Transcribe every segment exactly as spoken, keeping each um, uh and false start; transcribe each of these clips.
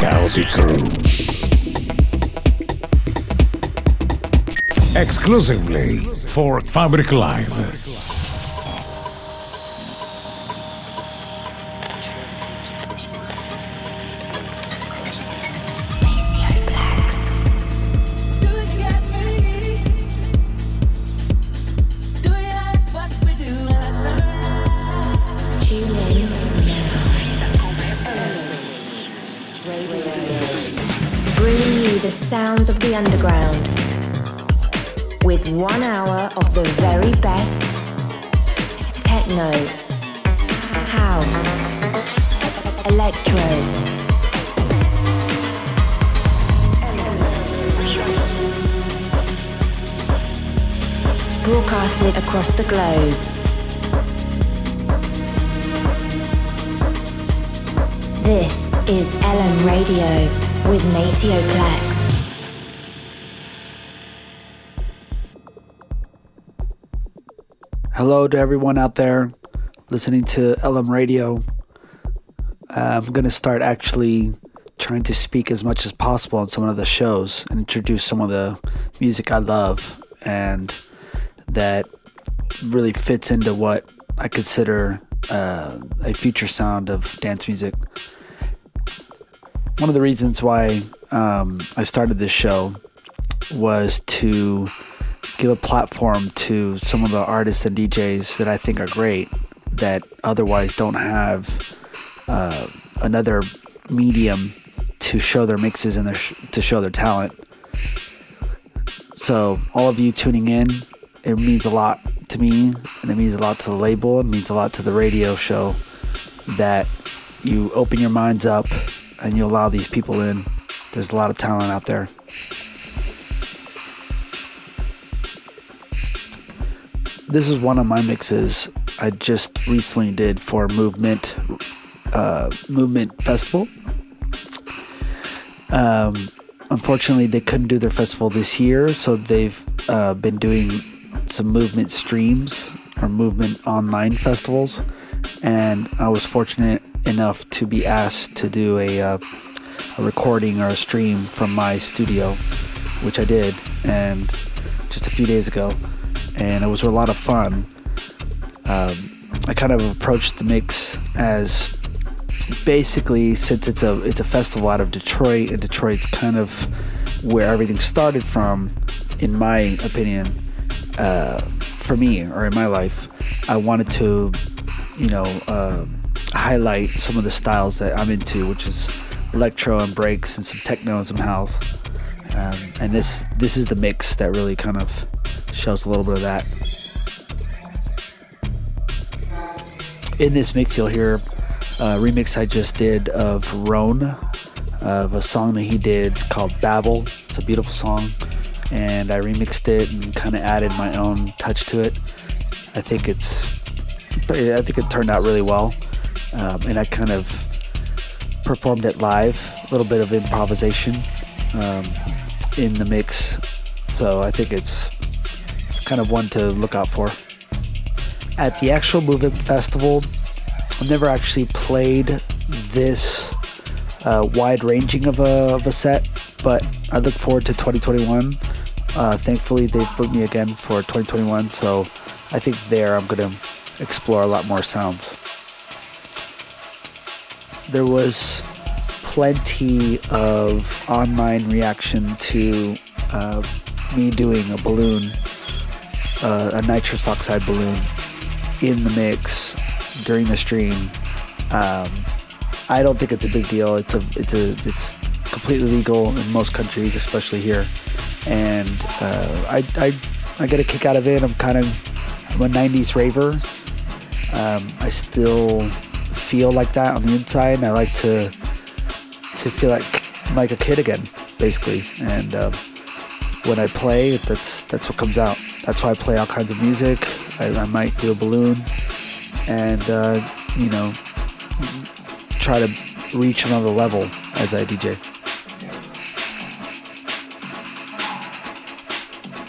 Chaotic Crew. Exclusively for Fabric Live. Sounds of the underground with one hour of the very best techno, house, electro, broadcasted across the globe. This is L M Radio with Maceo Plex. Hello to everyone out there listening to L M Radio. Uh, I'm going to start actually trying to speak as much as possible on some of the shows and introduce some of the music I love and that really fits into what I consider uh, a future sound of dance music. One of the reasons why um, I started this show was to give a platform to some of the artists and D Js that I think are great that otherwise don't have uh, another medium to show their mixes and their sh- to show their talent. So all of you tuning in, it means a lot to me, and it means a lot to the label, it means a lot to the radio show that you open your minds up and you allow these people in. There's a lot of talent out there. This is one of my mixes I just recently did for Movement uh, Movement Festival. Um, unfortunately, they couldn't do their festival this year, so they've uh, been doing some Movement streams or Movement online festivals. And I was fortunate enough to be asked to do a, uh, a recording or a stream from my studio, which I did, and just a few days ago. And it was a lot of fun. Um, I kind of approached the mix as basically, since it's a it's a festival out of Detroit, and Detroit's kind of where everything started from, in my opinion, uh, for me or in my life, I wanted to, you know, uh, highlight some of the styles that I'm into, which is electro and breaks and some techno and some house. Um, and this this is the mix that really kind of shows a little bit of that. In this mix, you'll hear a remix I just did of Roan, of a song that he did called Babel. It's a beautiful song, and I remixed it and kind of added my own touch to it. I think it's, I think it turned out really well, um, and I kind of performed it live, a little bit of improvisation um, in the mix. So I think it's kind of one to look out for. At the actual Movement Festival, I've never actually played this uh, wide-ranging of a, of a set, but I look forward to twenty twenty-one. Uh, thankfully, they've booked me again for twenty twenty-one, so I think there I'm going to explore a lot more sounds. There was plenty of online reaction to uh, me doing a balloon Uh, a nitrous oxide balloon in the mix during the stream. Um, I don't think it's a big deal. It's a, it's a, it's completely legal in most countries, especially here. And uh, I, I, I get a kick out of it. I'm kind of, I'm a nineties raver. Um, I still feel like that on the inside, and I like to, to feel like like a kid again, basically. And uh, when I play, that's that's what comes out. That's why I play all kinds of music. I, I might do a balloon and, uh, you know, try to reach another level as I D J.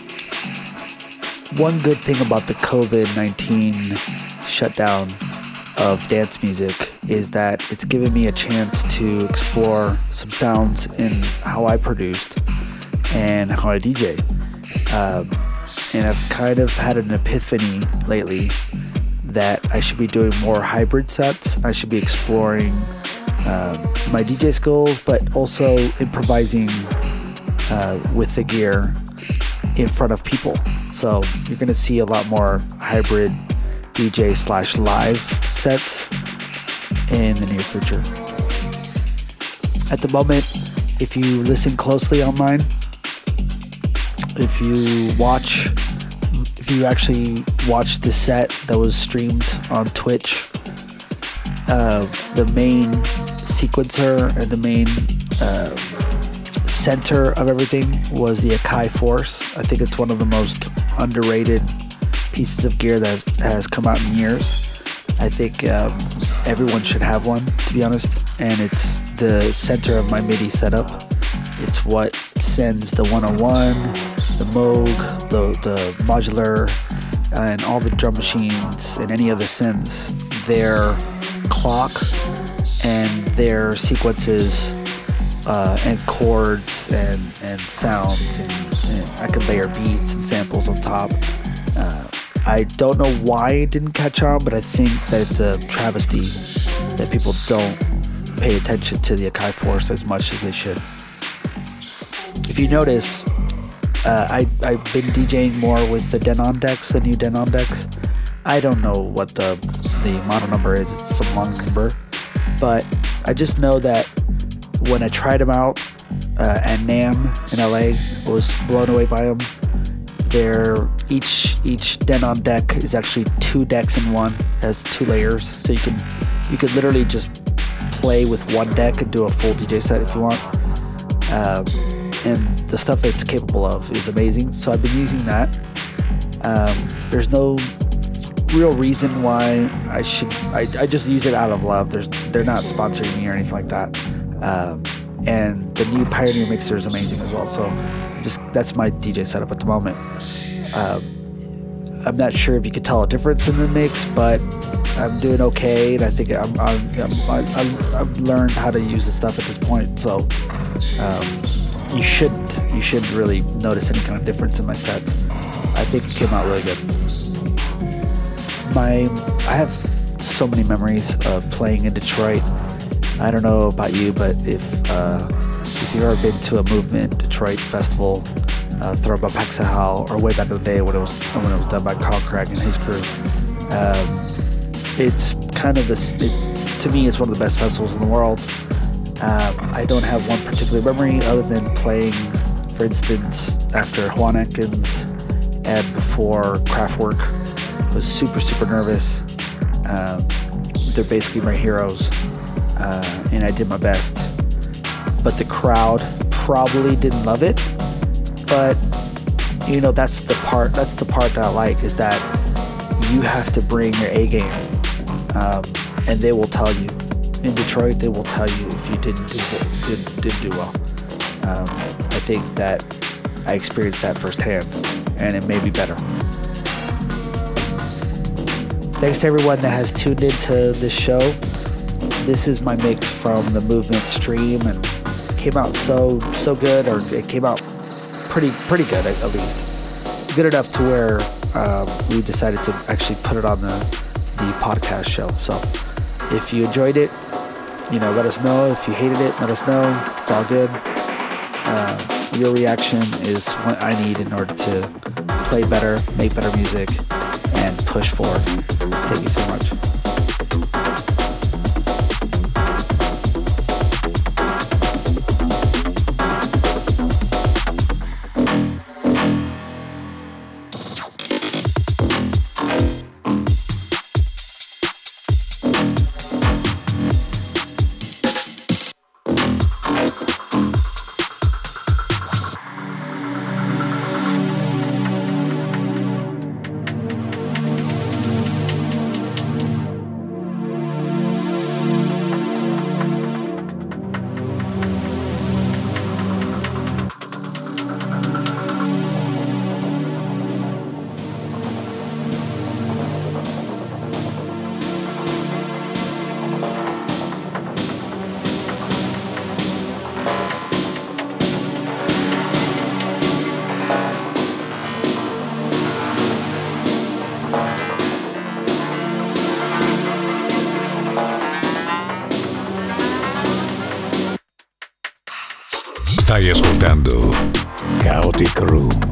One good thing about the covid nineteen shutdown of dance music is that it's given me a chance to explore some sounds in how I produced and how I D J. Um, and I've kind of had an epiphany lately that I should be doing more hybrid sets. I should be exploring um, my D J skills, but also improvising uh, with the gear in front of people. So you're going to see a lot more hybrid D J slash live sets in the near future. At the moment, if you listen closely online, if you watch, if you actually watch the set that was streamed on Twitch, uh, the main sequencer and the main uh, center of everything was the Akai Force. I think it's one of the most underrated pieces of gear that has come out in years. I think um, everyone should have one, to be honest. And it's the center of my MIDI setup. It's what sends the one oh one, the Moog, the, the modular, and all the drum machines and any of the synths, their clock and their sequences uh, and chords and, and sounds. And, and I could layer beats and samples on top. Uh, I don't know why it didn't catch on, but I think that it's a travesty that people don't pay attention to the Akai Force as much as they should. If you notice, uh, I, I've been DJing more with the Denon decks, the new Denon decks. I don't know what the, the model number is, it's some long number, but I just know that when I tried them out uh, at NAMM in L A, I was blown away by them. They're, each each Denon deck is actually two decks in one, it has two layers, so you can you could literally just play with one deck and do a full D J set if you want. Um, and the stuff it's capable of is amazing, so I've been using that. Um, there's no real reason why I should. I, I just use it out of love. There's they're not sponsoring me or anything like that. Um, and the new Pioneer mixer is amazing as well. So just that's my D J setup at the moment. Um, I'm not sure if you could tell a difference in the mix, but I'm doing okay, and I think I'm, I'm, I'm, I'm, I've learned how to use the stuff at this point. So um, you shouldn't, you shouldn't really notice any kind of difference in my set. I think it came out really good. My, I have so many memories of playing in Detroit. I don't know about you, but if uh, if you've ever been to a Movement Detroit festival, uh, thrown by Paxahal, or way back in the day when it was when it was done by Carl Craig and his crew, um, it's kind of this. It, to me, it's one of the best festivals in the world. Um, I don't have one particular memory other than playing, for instance, after Juan Atkins and before Kraftwerk. I was super super nervous. Um, they're basically my heroes. Uh, and I did my best, but the crowd probably didn't love it. But you know, that's the part. That's the part that I like, is that you have to bring your A game, um, and they will tell you. In Detroit, they will tell you if you didn't do did, didn't do well. Um, I think that I experienced that firsthand, and it made me better. Thanks to everyone that has tuned into this show. This is my mix from the Movement stream, and it came out so so good, or it came out pretty pretty good at, at least, good enough to where um, we decided to actually put it on the the podcast show. So if you enjoyed it, you know, let us know. If you hated it, let us know. It's all good. Uh, your reaction is what I need in order to play better, make better music, and push forward. Thank you so much. Stai ascoltando Chaotic Room.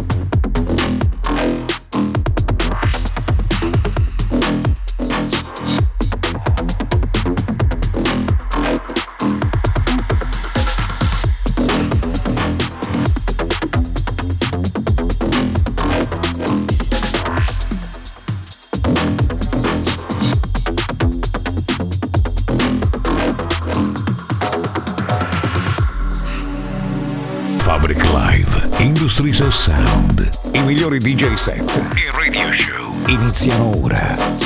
Fabric Live, Industries of Sound. I migliori D J set e radio show iniziano ora.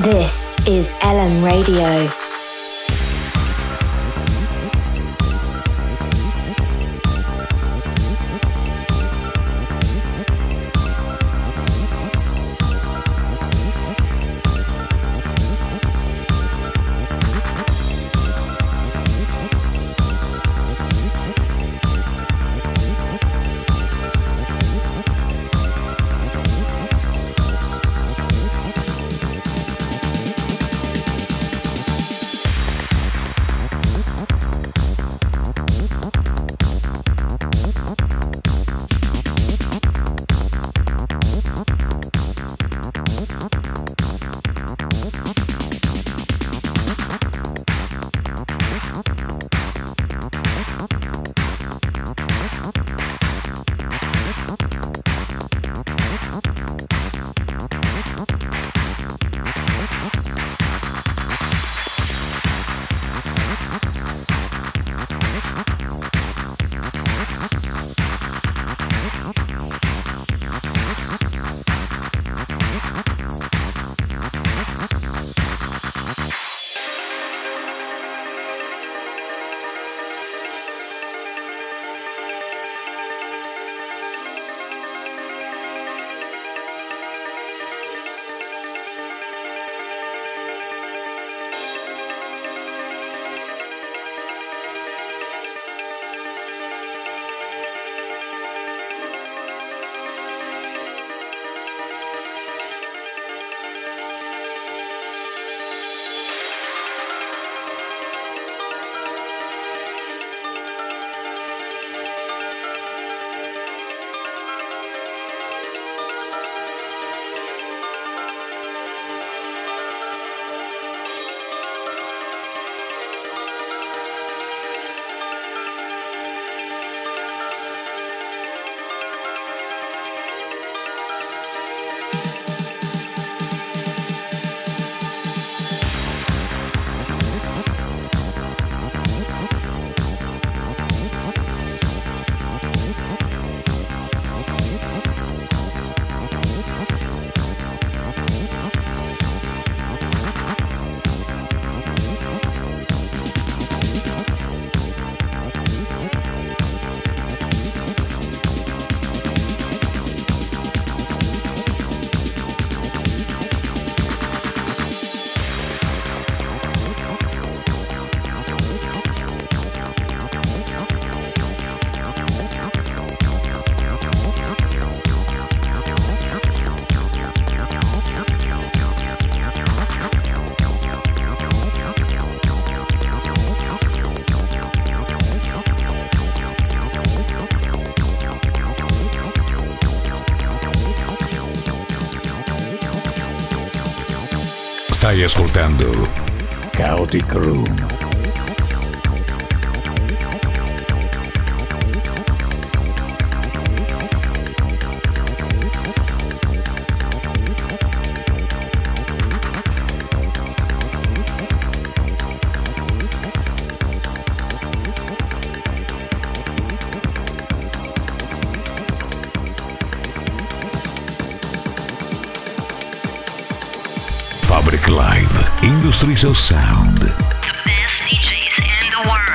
This is Ellen Radio. Stai ascoltando Chaotic Room. Fabric Live, Industries of Sound. The best D Js in the world.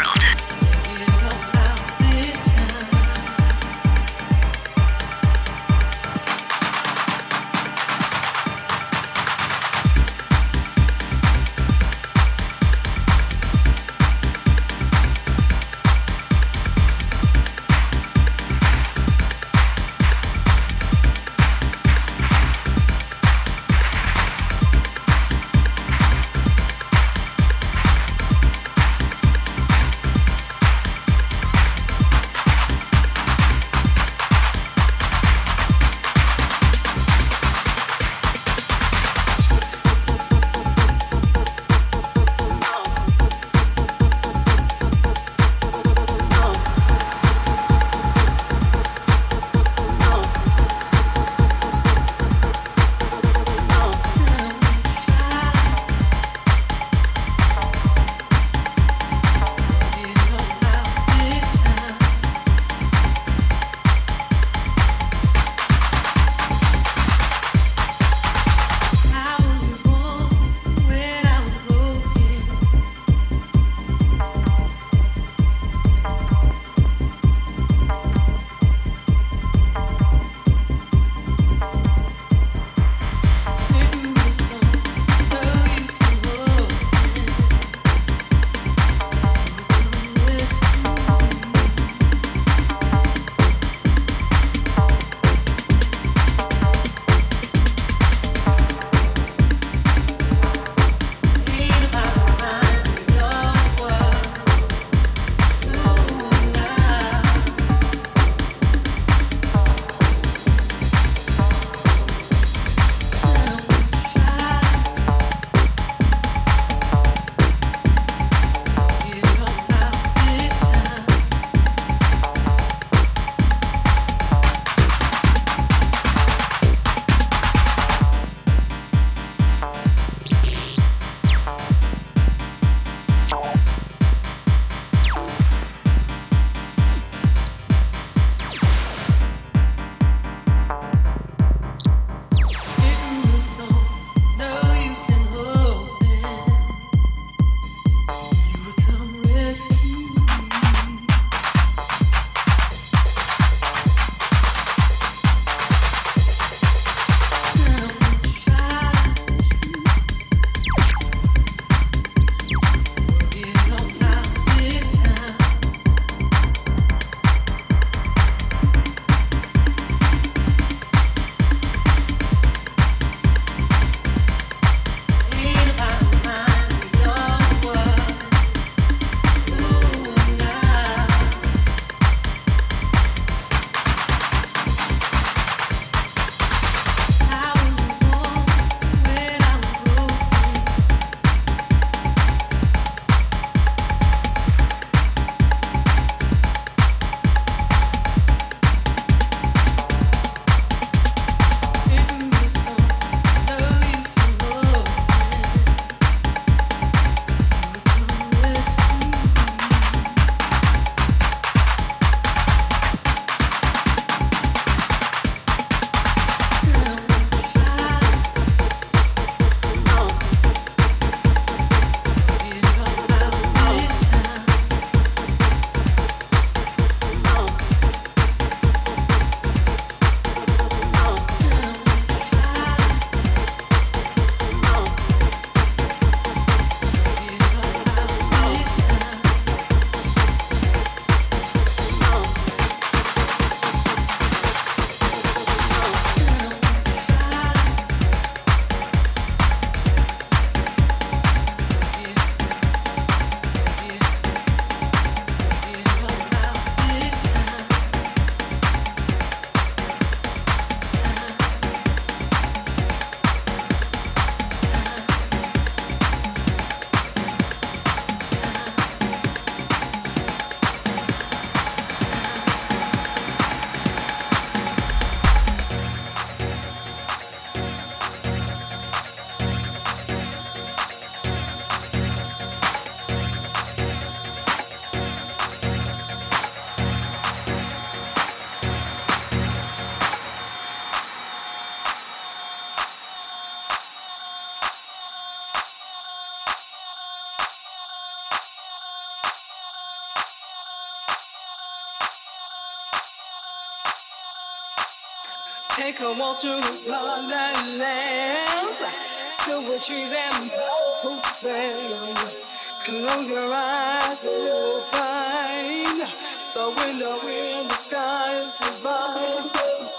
Take a walk through the garden lands, silver trees and purple sands. Close your eyes and you'll find the window in the sky is divine.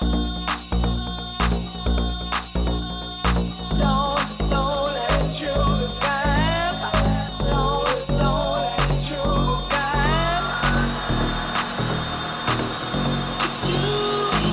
Slowly, slowly through the skies. Slowly, slowly through the skies. Just you.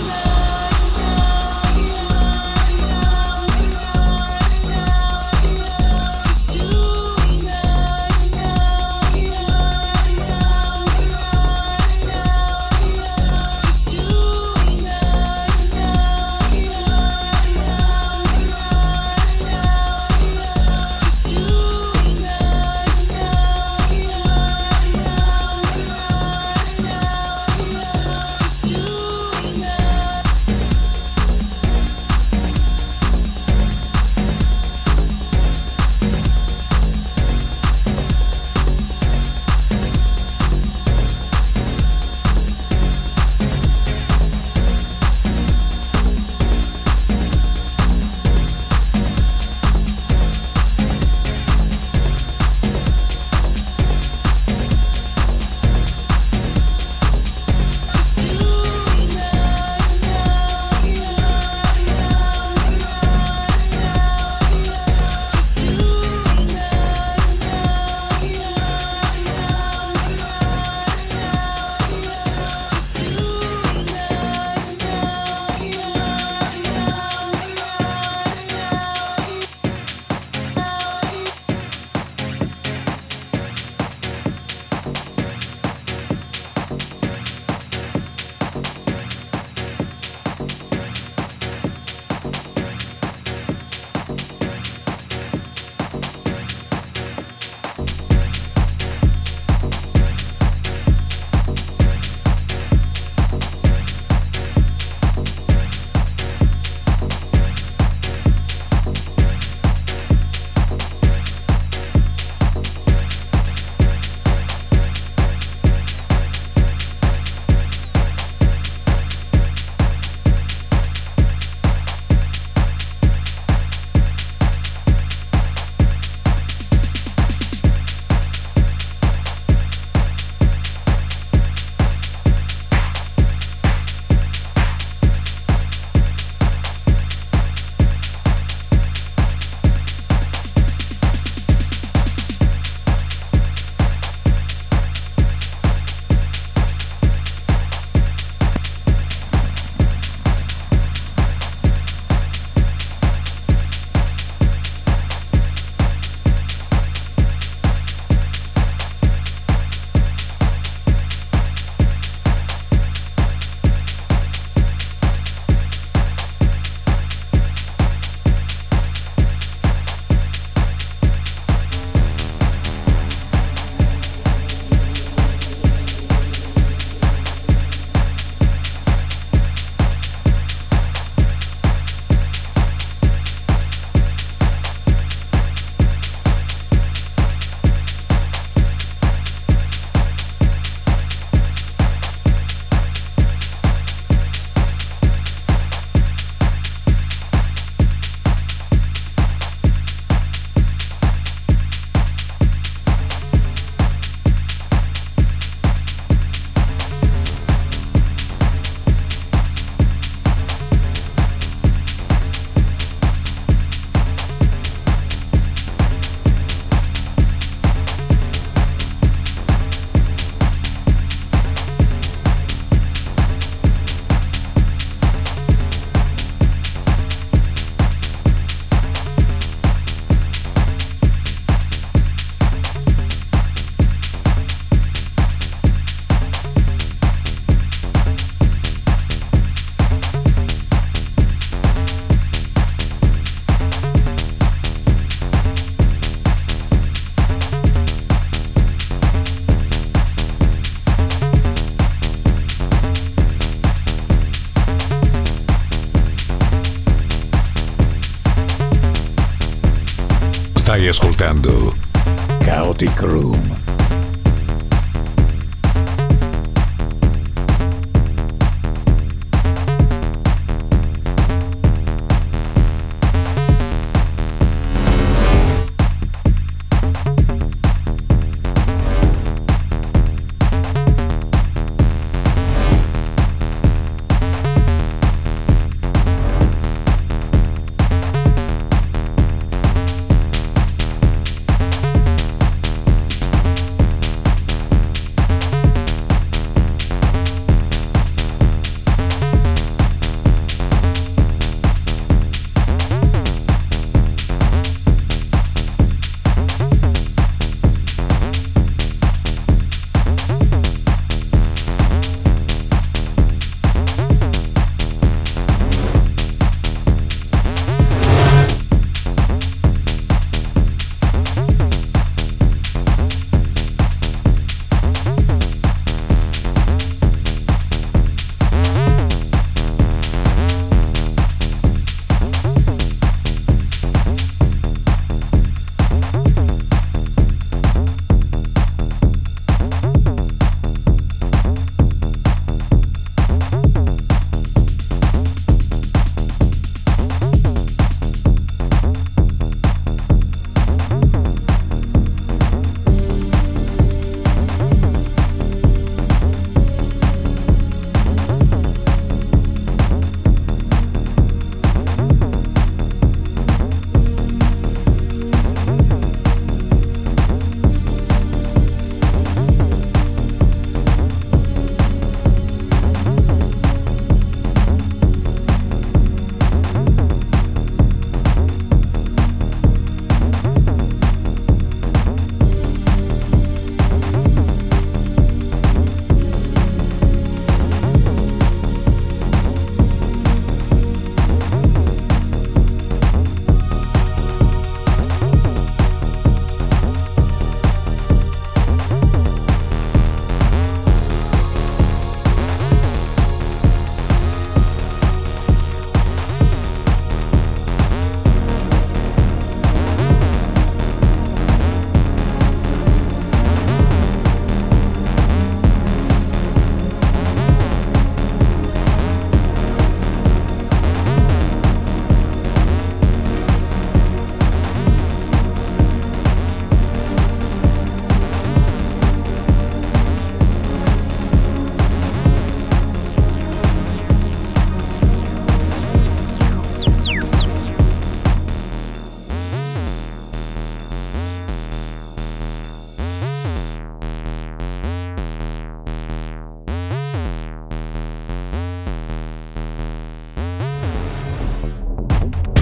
Stai ascoltando Chaotic Room.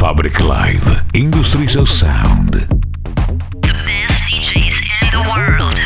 Fabric Live, Industries of Sound. The best D Js in the world.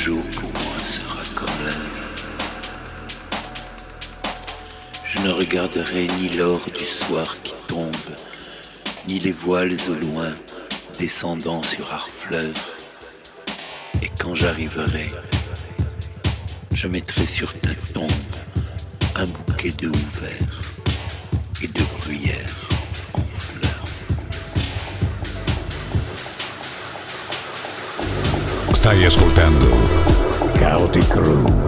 jour pour moi sera comme l'heure. Je ne regarderai ni l'or du soir qui tombe, ni les voiles au loin descendant sur Harfleur. Et quand j'arriverai, je mettrai sur ta tombe un bouquet de houverts et de bruyères en fleurs. Stai ascoltando Chaotic Room.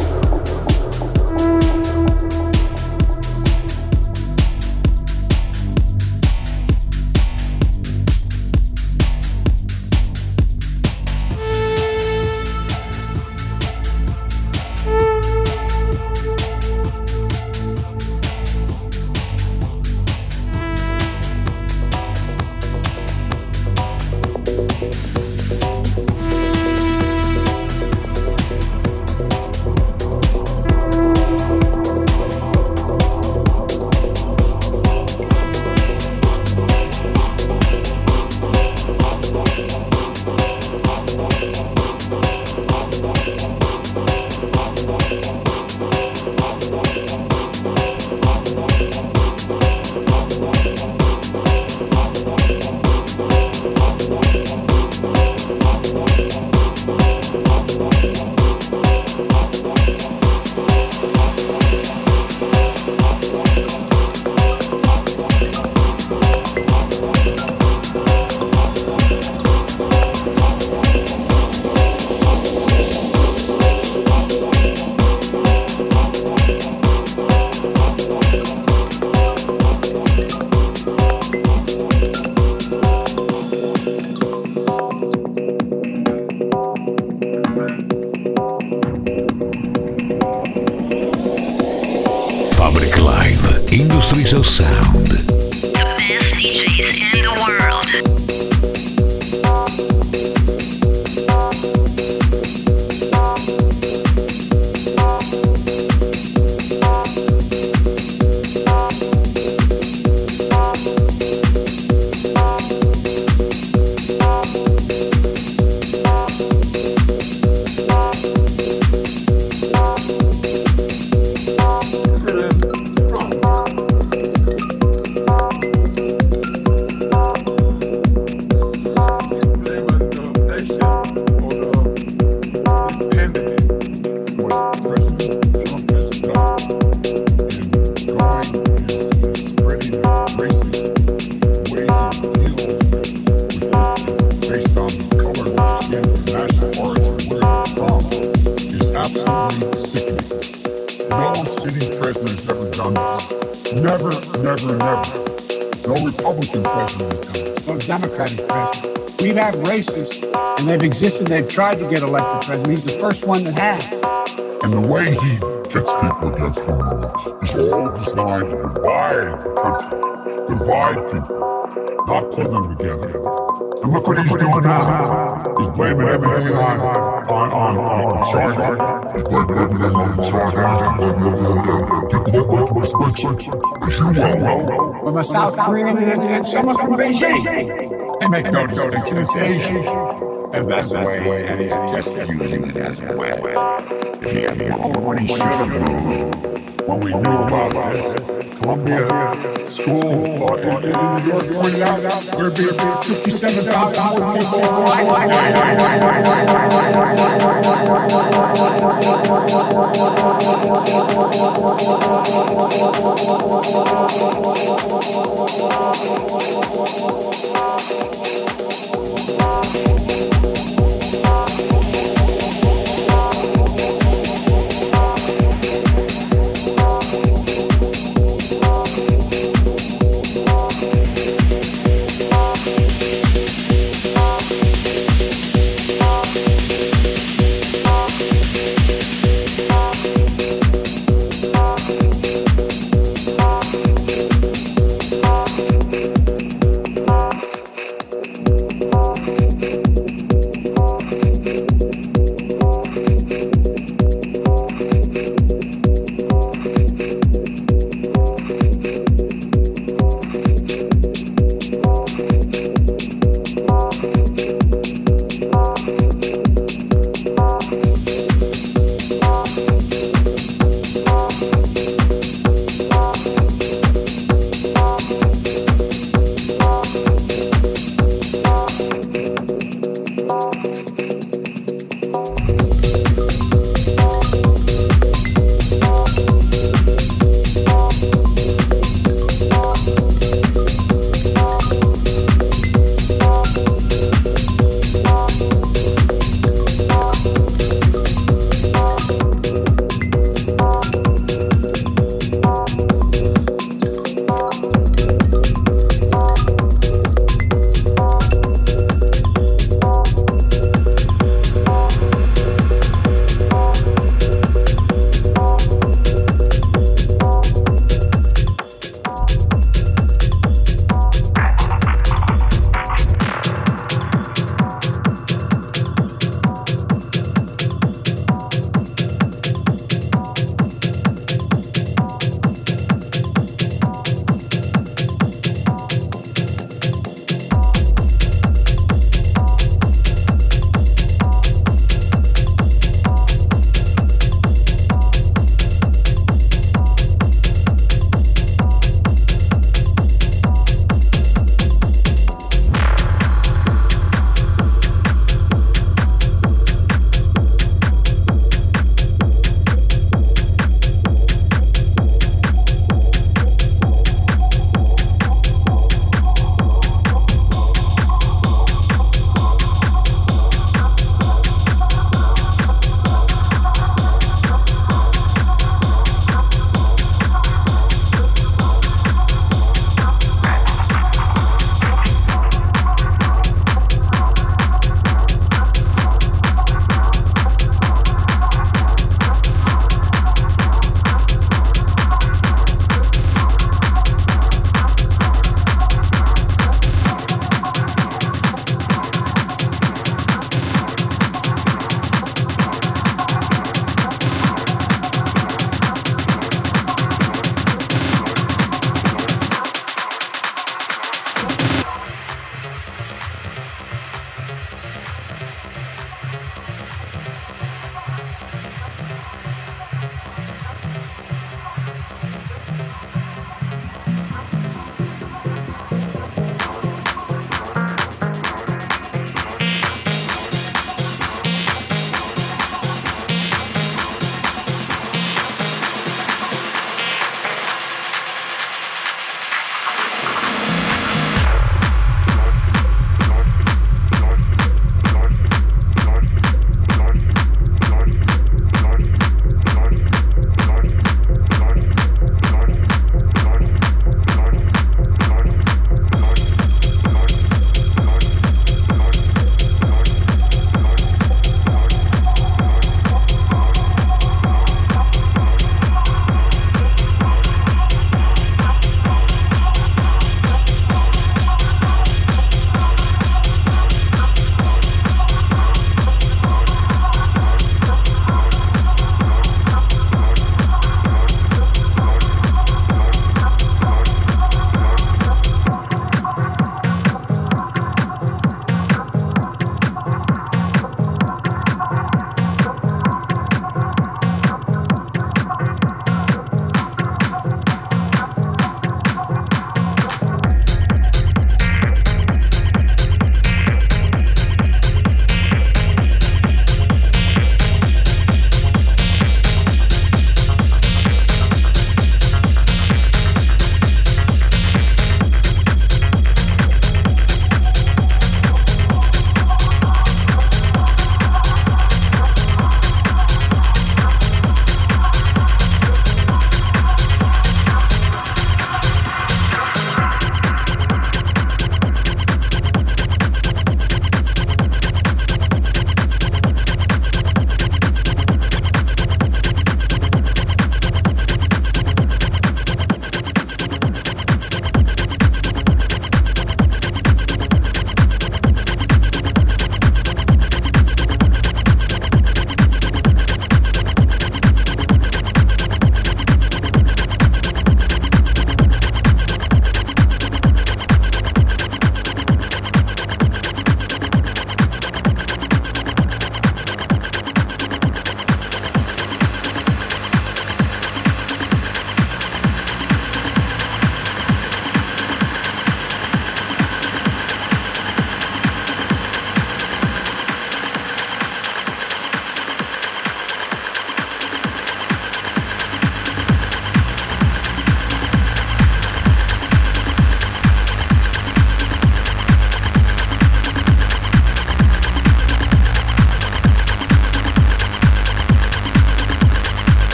Industries of Sound. The best D Js in the world. Democratic president. We've had racists, and they've existed, they've tried to get elected president. He's the first one that has. And the way he gets people against one another is all designed to divide the country, divide people, not pull them together. And look what he's doing now. He's blaming everything on, on, on, on China. He's blaming everything on China. He's blaming everything on people that like him especially, as you well know. From a South Korean and, and someone from Beijing. They make no distinction, it's Asian. And that's the way, and he's just using it as a way. If he had moved when he should have moved, when we knew about it, Columbia School or in, in New York pointed out there'd be fifty-seven thousand more people.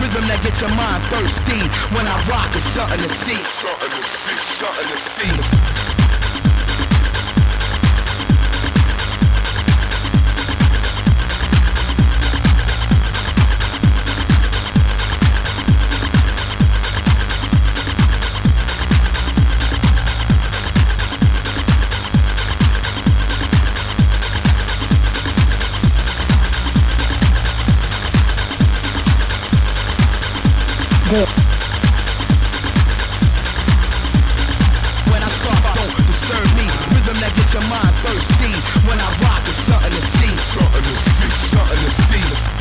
Rhythm that get your mind thirsty. When I rock, it's something to see. Something to see, something to see. This. When I start, don't disturb me. Rhythm that get your mind thirsty. When I rock, it's something to see. Something to see, something to see.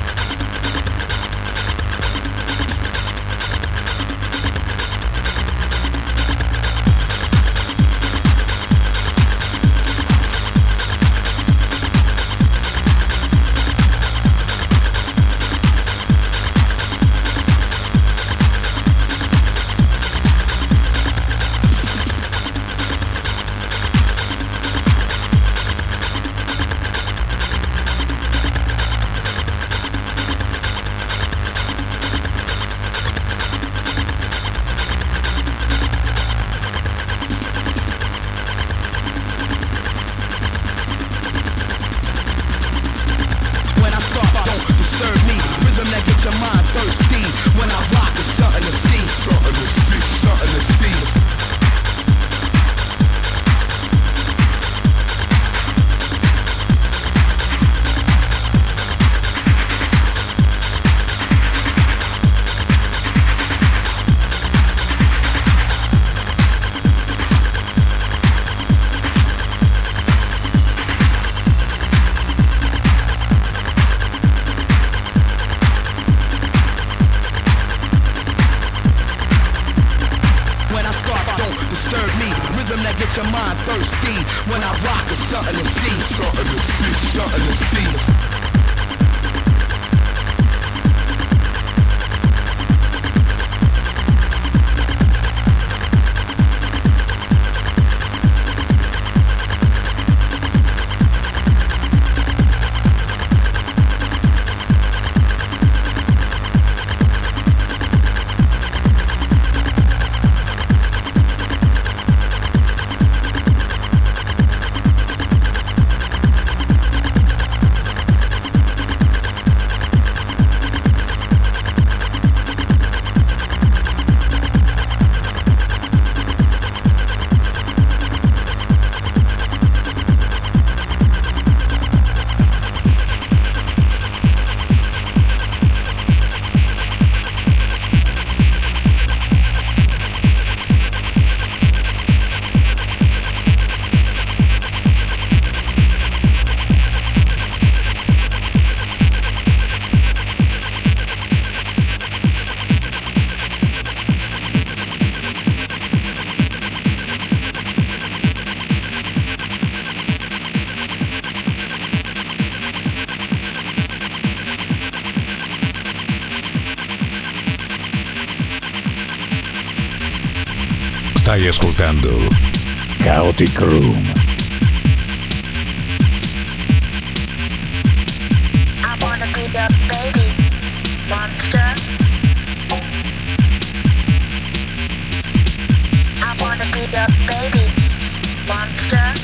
Stai ascoltando Chaotic Room. I wanna be your baby monster. I wanna be your baby monster.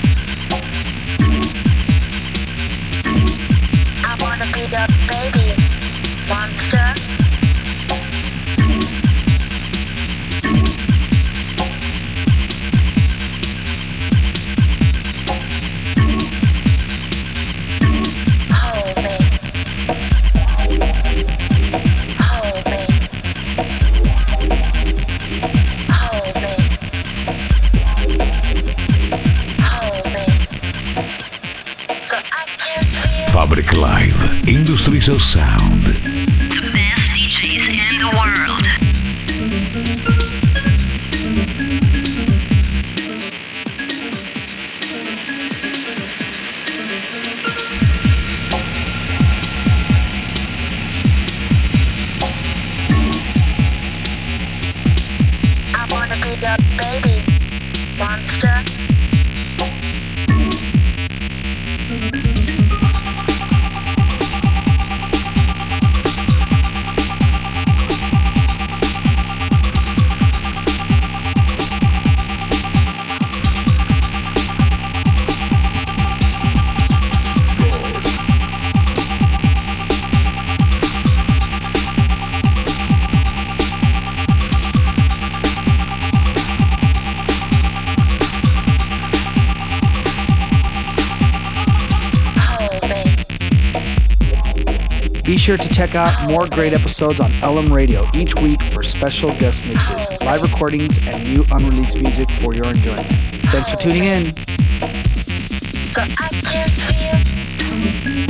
I wanna be your baby monster. Fabric Live, Industries of Sound. The best D Js in the world. I wanna be your baby monster. Be sure to check out more great episodes on L M Radio each week for special guest mixes, live recordings, and new unreleased music for your enjoyment. Thanks for tuning in. So I can feel.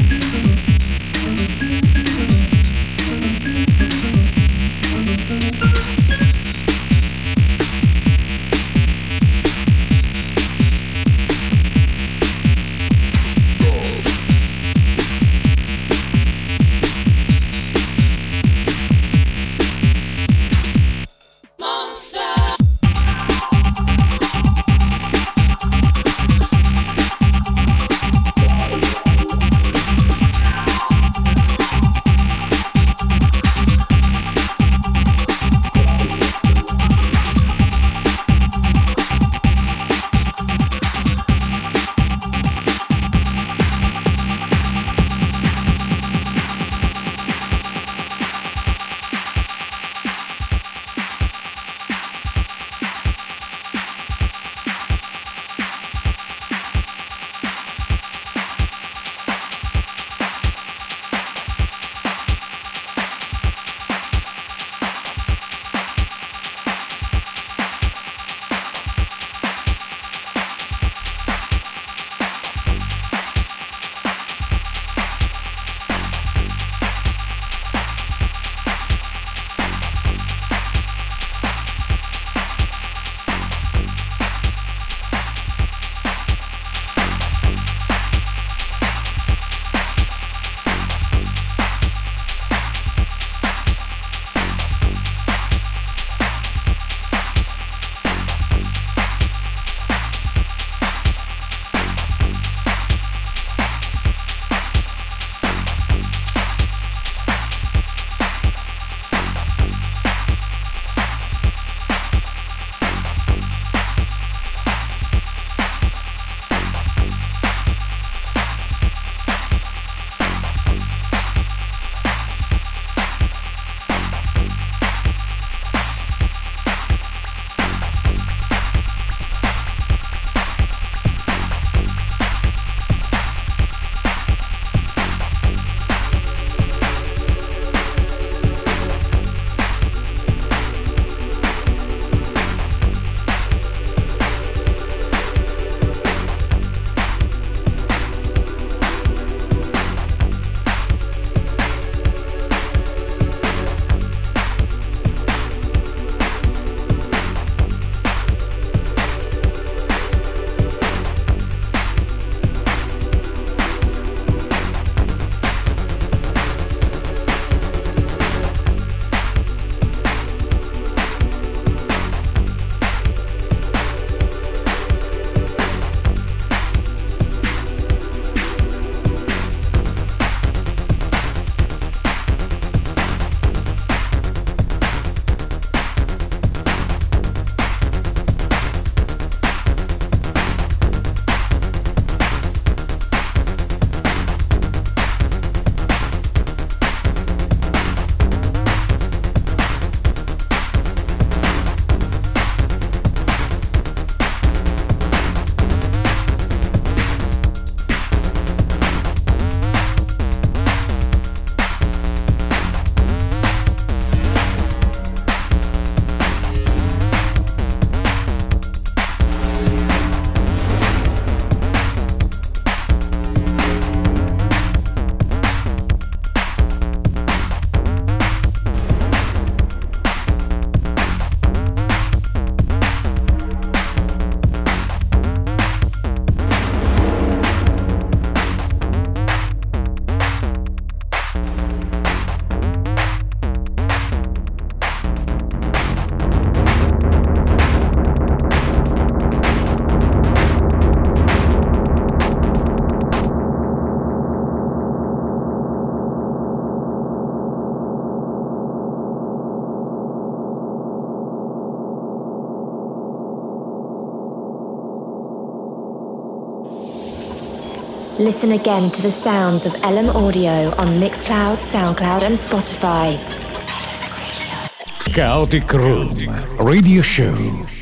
Listen again to the sounds of L M Audio on Mixcloud, SoundCloud and Spotify. Chaotic Room Radio Show.